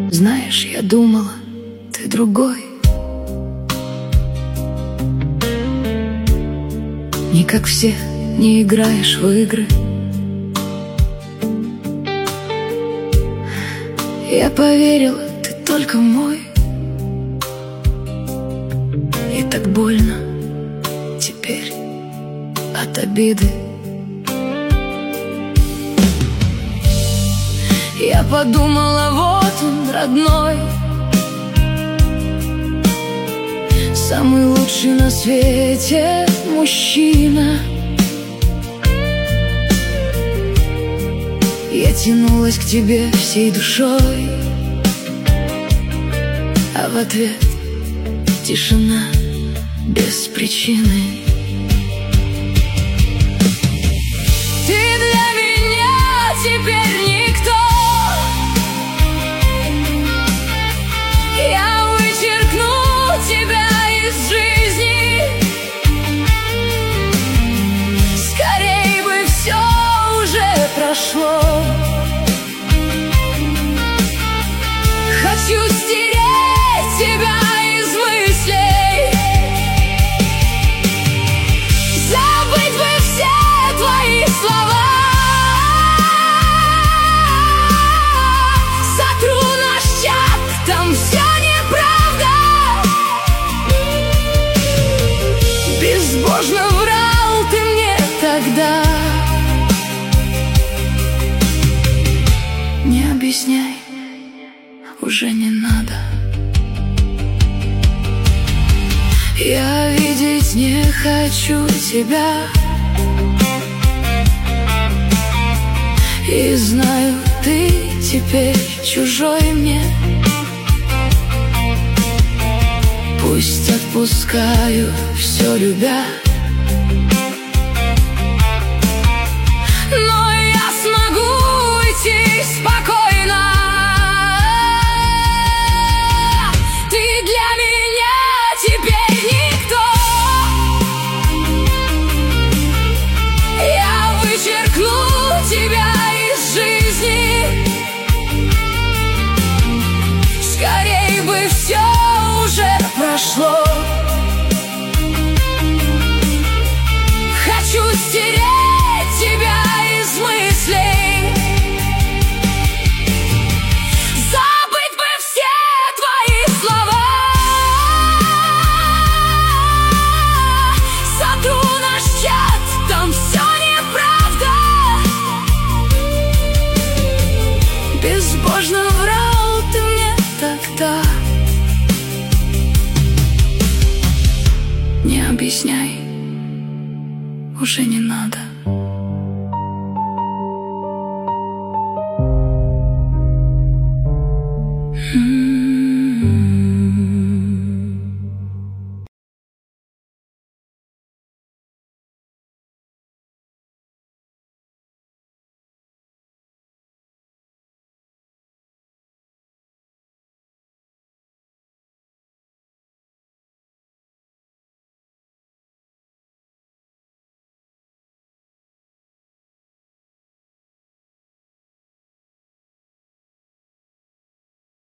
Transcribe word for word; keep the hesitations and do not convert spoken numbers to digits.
Знаешь, я думала, ты другой. Не как все, не играешь в игры. Я поверила, ты только мой. И так больно теперь от обиды. Я подумала, вот он, родной, самый лучший на свете мужчина. Я тянулась к тебе всей душой, а в ответ тишина без причины. Ты для меня теперь никто. Я вычеркну тебя из жизни. Скорей бы все уже прошло. Хочу стереть тебя из мыслей, забыть бы все твои слова. Сотру наш чат, там все неправда. Безбожно врал ты мне тогда. Не объясняй, уже не надо. Я видеть не хочу тебя. И знаю, ты теперь чужой мне. Пусть отпускаю все, любя. Но я смогу уйти спокойно. Тебя из жизни. Скорей бы все уже прошло. Хочу стереть тебя из мыслей, забыть бы все твои слова. Сотру наш чат, там все неправда. Безбожно врал ты мне тогда. Не объясняй, уже не надо.